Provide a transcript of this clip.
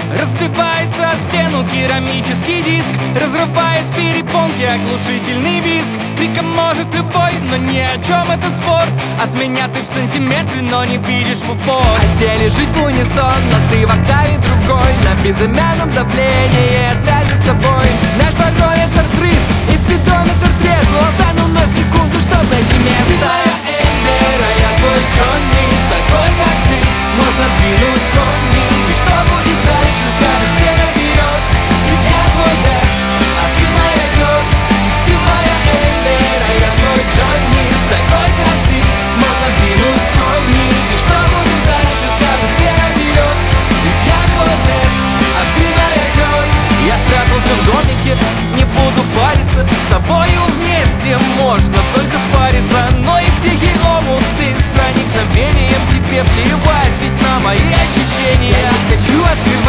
Разбивается о стену керамический диск, разрывает перепонки оглушительный визг. Криком может любой, но ни о чем этот спор. От меня ты в сантиметре, но не видишь в упор. Хотели жить в унисон, но ты в октаве другой. На безымянном давлении от связи с тобой. Наш барометр трыск и спидометр треснул. Остану на секунду, чтоб найти место. Ты моя Эмбер, а я твой Джонни. С такой, как ты, можно двинуть крони. И что будет дальше, скажет все наперед. Ведь я твой Дэв, а ты моя Гёр. Ты моя Эмбер, а я твой Джонни. С такой, как ты, можно двинуть крони. И что будет дальше, скажет все наперед. Ведь я твой Дэв, а ты моя Гёр. Я спрятался в домике, не буду париться. С тобою вместе можно только спариться. Но и в тихий омут ты с проникновением. Тебе плевать, ведь на мои ощущения. Я не хочу открывать